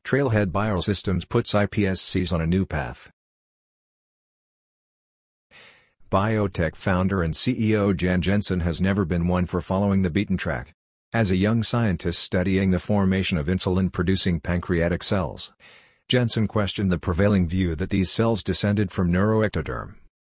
Trailhead Biosystems puts iPSCs on a new path. Biotech founder and CEO Jan Jensen has never been one for following the beaten track. As a young scientist studying the formation of insulin-producing pancreatic cells, Jensen questioned the prevailing view that these cells descended from neuroectoderm.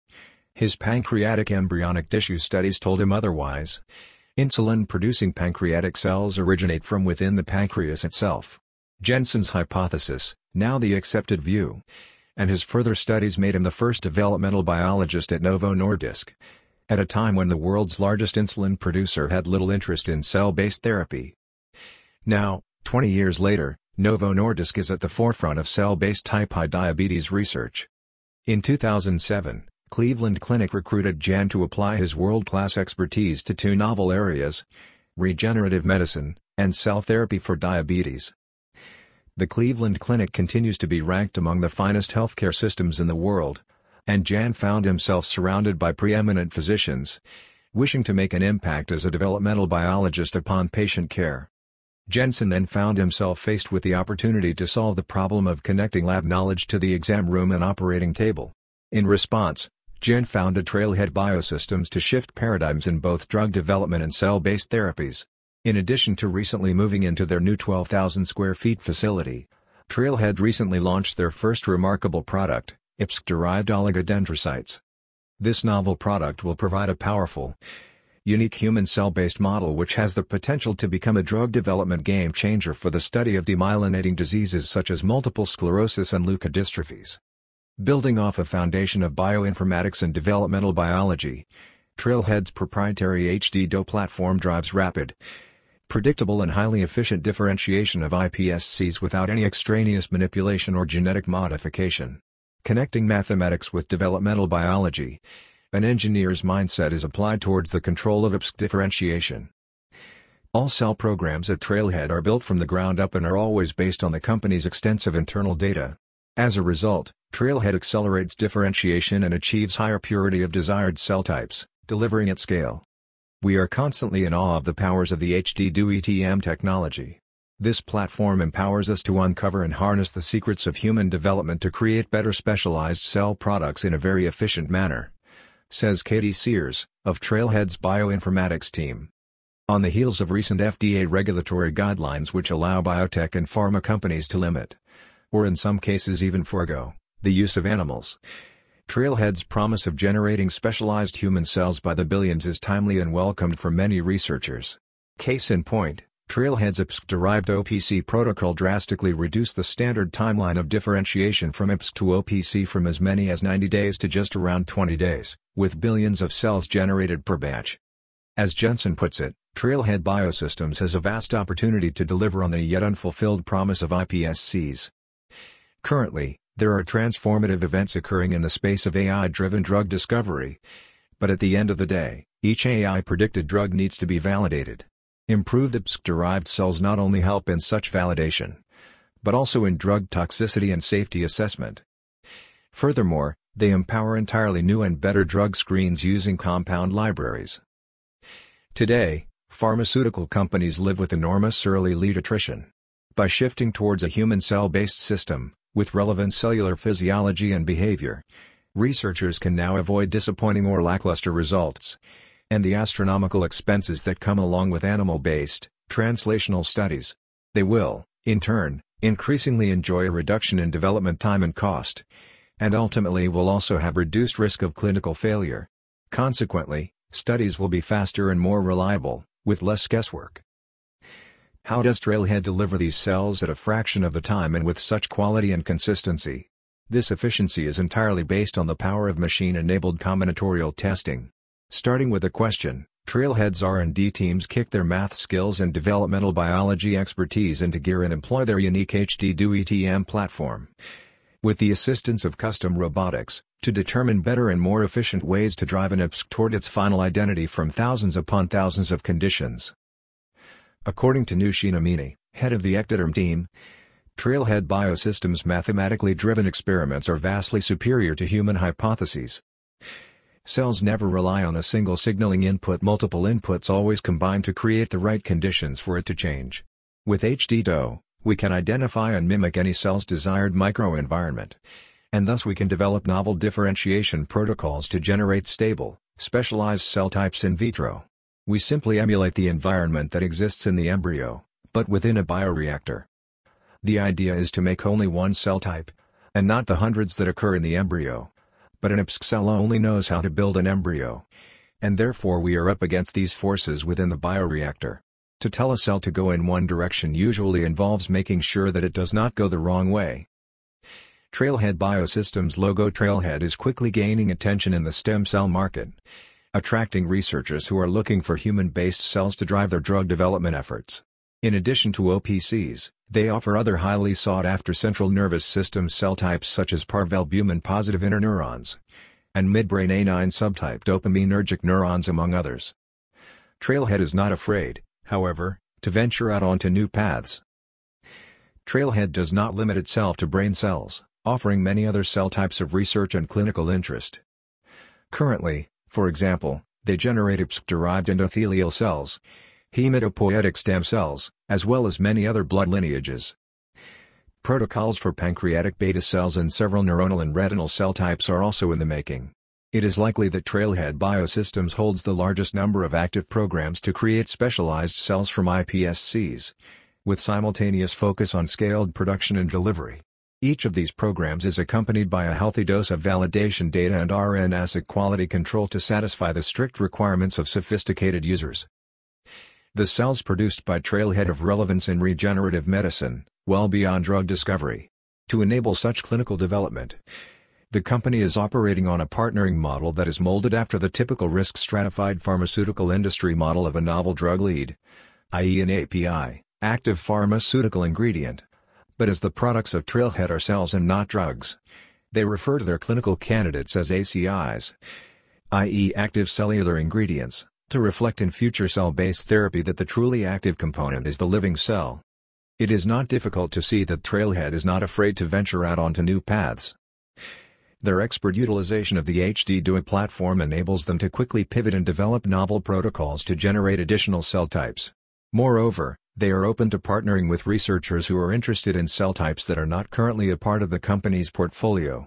His pancreatic embryonic tissue studies told him otherwise. Insulin-producing pancreatic cells originate from within the pancreas itself. Jensen's hypothesis, now the accepted view, and his further studies made him the first developmental biologist at Novo Nordisk, at a time when the world's largest insulin producer had little interest in cell-based therapy. Now, 20 years later, Novo Nordisk is at the forefront of cell-based type 1 diabetes research. In 2007, Cleveland Clinic recruited Jan to apply his world-class expertise to two novel areas: regenerative medicine and cell therapy for diabetes. The Cleveland Clinic continues to be ranked among the finest healthcare systems in the world, and Jan found himself surrounded by preeminent physicians, wishing to make an impact as a developmental biologist upon patient care. Jensen then found himself faced with the opportunity to solve the problem of connecting lab knowledge to the exam room and operating table. In response, Jan founded Trailhead Biosystems to shift paradigms in both drug development and cell-based therapies. In addition to recently moving into their new 12,000 square feet facility, Trailhead recently launched their first remarkable product, IPSC-derived oligodendrocytes. This novel product will provide a powerful, unique human cell-based model which has the potential to become a drug development game-changer for the study of demyelinating diseases such as multiple sclerosis and leukodystrophies. Building off a foundation of bioinformatics and developmental biology, Trailhead's proprietary HD-DO platform drives rapid, predictable and highly efficient differentiation of iPSCs without any extraneous manipulation or genetic modification. Connecting mathematics with developmental biology, an engineer's mindset is applied towards the control of IPSC differentiation. All cell programs at Trailhead are built from the ground up and are always based on the company's extensive internal data. As a result, Trailhead accelerates differentiation and achieves higher purity of desired cell types, delivering at scale. We are constantly in awe of the powers of the HD-DO ETM technology. This platform empowers us to uncover and harness the secrets of human development to create better specialized cell products in a very efficient manner, says Katie Sears, of Trailhead's bioinformatics team. On the heels of recent FDA regulatory guidelines which allow biotech and pharma companies to limit, or in some cases even forego, the use of animals, Trailhead's promise of generating specialized human cells by the billions is timely and welcomed for many researchers. Case in point, Trailhead's IPSC-derived OPC protocol drastically reduced the standard timeline of differentiation from IPSC to OPC from as many as 90 days to just around 20 days, with billions of cells generated per batch. As Jensen puts it, Trailhead Biosystems has a vast opportunity to deliver on the yet unfulfilled promise of iPSCs. Currently, there are transformative events occurring in the space of AI-driven drug discovery. But at the end of the day, each AI-predicted drug needs to be validated. Improved IPSC-derived cells not only help in such validation, but also in drug toxicity and safety assessment. Furthermore, they empower entirely new and better drug screens using compound libraries. Today, pharmaceutical companies live with enormous early lead attrition. By shifting towards a human cell-based system, with relevant cellular physiology and behavior, researchers can now avoid disappointing or lackluster results, and the astronomical expenses that come along with animal-based, translational studies. They will, in turn, increasingly enjoy a reduction in development time and cost, and ultimately will also have reduced risk of clinical failure. Consequently, studies will be faster and more reliable, with less guesswork. How does Trailhead deliver these cells at a fraction of the time and with such quality and consistency? This efficiency is entirely based on the power of machine-enabled combinatorial testing. Starting with a question, Trailhead's R&D teams kick their math skills and developmental biology expertise into gear and employ their unique HD-DO ETM platform, with the assistance of custom robotics, to determine better and more efficient ways to drive an IPSC toward its final identity from thousands upon thousands of conditions. According to Nushina Meany, head of the Ectoderm team, Trailhead Biosystems' mathematically driven experiments are vastly superior to human hypotheses. Cells never rely on a single signaling input. Multiple inputs always combine to create the right conditions for it to change. With HD-DO, We can identify and mimic any cell's desired microenvironment. And thus we can develop novel differentiation protocols to generate stable, specialized cell types in vitro. We simply emulate the environment that exists in the embryo, but within a bioreactor. The idea is to make only one cell type, and not the hundreds that occur in the embryo. But an IPSC cell only knows how to build an embryo. And therefore we are up against these forces within the bioreactor. To tell a cell to go in one direction usually involves making sure that it does not go the wrong way. Trailhead Biosystems logo. Trailhead is quickly gaining attention in the stem cell market, attracting researchers who are looking for human-based cells to drive their drug development efforts. In addition to OPCs, they offer other highly sought-after central nervous system cell types such as parvalbumin-positive interneurons and midbrain A9 subtype dopaminergic neurons, among others. Trailhead is not afraid, however, to venture out onto new paths. Trailhead does not limit itself to brain cells, offering many other cell types of research and clinical interest. Currently, for example, they generate IPSC-derived endothelial cells, hematopoietic stem cells, as well as many other blood lineages. Protocols for pancreatic beta cells and several neuronal and retinal cell types are also in the making. It is likely that Trailhead Biosystems holds the largest number of active programs to create specialized cells from iPSCs, with simultaneous focus on scaled production and delivery. Each of these programs is accompanied by a healthy dose of validation data and RNA-seq quality control to satisfy the strict requirements of sophisticated users. The cells produced by Trailhead have relevance in regenerative medicine, well beyond drug discovery. To enable such clinical development, the company is operating on a partnering model that is molded after the typical risk-stratified pharmaceutical industry model of a novel drug lead, i.e. an API, active pharmaceutical ingredient. But as the products of Trailhead are cells and not drugs, they refer to their clinical candidates as ACIs, i.e. active cellular ingredients, to reflect in future cell-based therapy that the truly active component is the living cell. It is not difficult to see that Trailhead is not afraid to venture out onto new paths. Their expert utilization of the HD-DOI platform enables them to quickly pivot and develop novel protocols to generate additional cell types. Moreover, they are open to partnering with researchers who are interested in cell types that are not currently a part of the company's portfolio.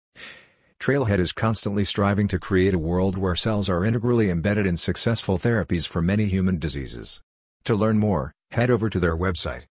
Trailhead is constantly striving to create a world where cells are integrally embedded in successful therapies for many human diseases. To learn more, head over to their website.